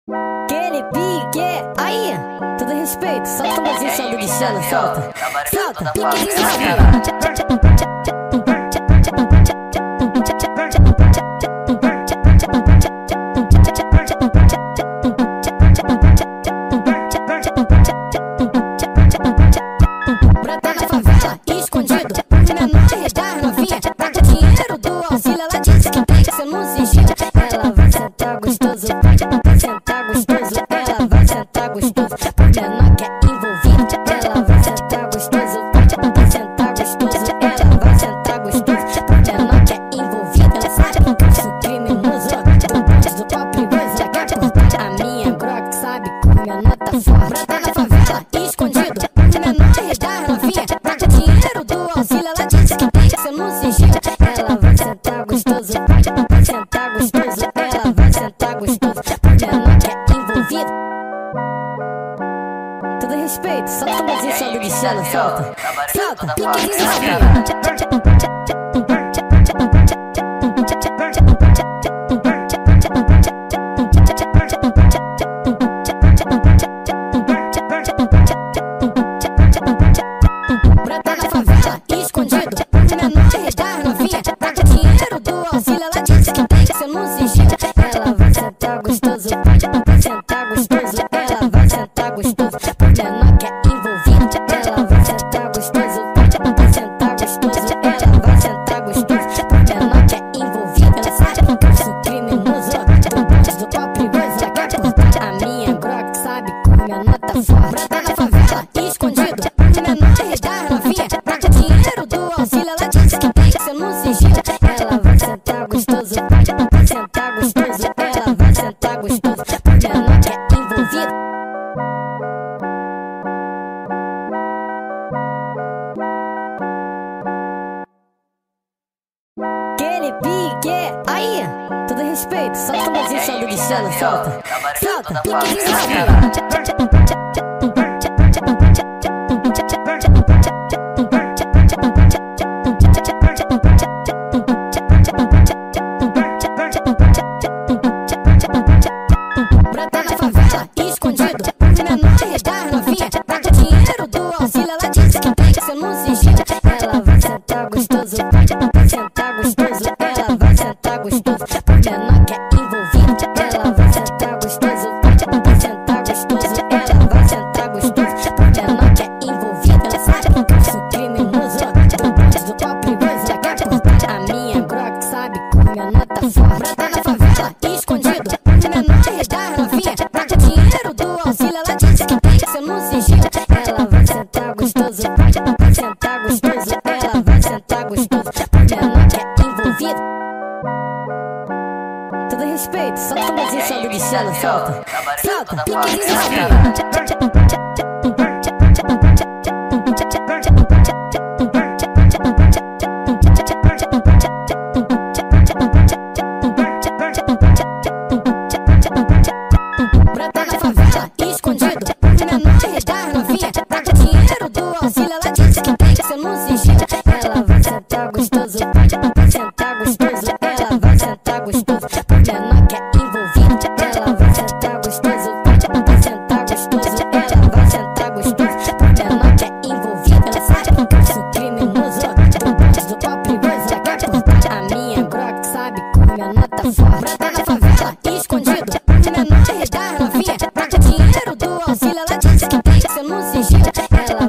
Aquele pique, aí, todo respeito, solta a posição do bichano, solta, solta, brota na favela, escondido, de menor redar novinha, paga dinheiro do auxílio, ela disse que tem que ser no sigilo, ela vai sentar gostoso, vai sentar gostoso, ela vai sentar gostoso, por menor que é envolvido, ela vai sentar gostoso, vai sentar gostoso, ela vai sentar gostoso, por menor que é envolvido, ela sabe que eu sou criminoso, do bonde do pau perigoso, já quer cortar a minha grog, sabe como minha nota forte, brota na favela, escondido, de menor redar novinha, paga dinheiro do auxílio, ela disse que tem que ser no sigilo, ela vai sentar gostoso, vai sentar gostoso, ela vai sentar gostoso, por menor que é envolvido. Todo respeito, solta a posição do bichano, solta, solta, brota na favela, escondido, de menor redar novinha, paga dinheiro do auxílio, ela disse que tem que ser no sigilo, ela vai sentar gostoso, vai sentar gostoso, ela vai sentar gostoso, por menor que é envolvido, ela vai sentar gostoso, vai sentar gostoso, ela vai sentar gostoso, por menor que é envolvido, ela sabe que eu sou criminoso, do bonde do pau perigoso, já quer cortar a minha grog, sabe como minha nota forte, brota na favela, escondido, de menor redar novinha, paga dinheiro do auxílio, ela disse que tem que ser no sigilo, ela vai sentar gostoso, vai sentar gostoso, ela vai sentar gostoso, por menor que é envolvido. Aquele pique, aí, todo respeito, solta a posição do bichano, solta, solta, brota na favela, escondido, de menor redar novinha, paga dinheiro do auxílio, ela disse que tem que ser no sigilo, ela vai sentar gostoso, vai sentar gostoso, ela vai sentar gostoso, por menor que é envolvido, ela vai sentar gostoso, vai sentar gostoso, ela vai sentar gostoso, por menor que é envolvido, ela sabe que eu sou criminoso, do bonde do pau perigoso, já quer cortar a minha grog, sabe como minha nota forte, brota na favela, escondido, de menor redar novinha, paga dinheiro do auxílio, ela disse que tem que ser no sigilo, ela vai sentar gostoso, vai sentar gostoso, ela vai sentar gostoso, por menor que é envolvido. Todo respeito, solta a posição do bichano, solta, solta, brota na favela, escondido, de menor redar novinha, paga dinheiro do auxílio, ela disse que tem que ser no sigilo, ela vai sentar gostoso, vai sentar gostoso, ela vai sentar gostoso, por menor que é envolvido, ela vai sentar gostoso, vai sentar gostoso, ela vai sentar gostoso, por menor que é envolvido, ela sabe que eu sou criminoso, do bonde do pau perigoso, já quer cortar a minha grog, sabe como minha nota forte, brota na favela, escondido, de menor redar novinha, paga dinheiro do auxílio, ela disse que tem que ser no sigilo, ela